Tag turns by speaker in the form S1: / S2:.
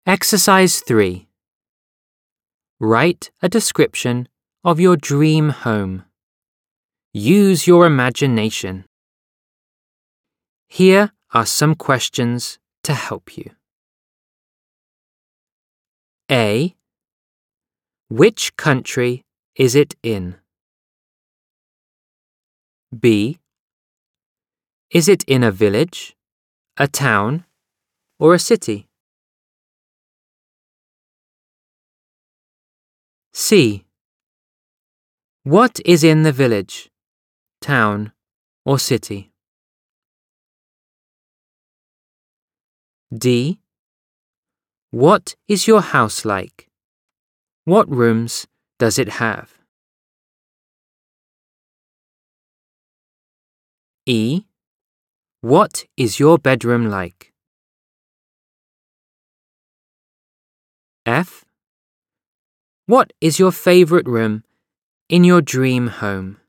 S1: Exercise 3. Write a description of your dream home. Use your imagination. Here are some questions to help you. A. Which country is it in? B. Is it in a village, a town, or a city? C. What is in the village, town, or city? D. What is your house like? What rooms does it have? E. What is your bedroom like? F. What is your favorite room in your dream home?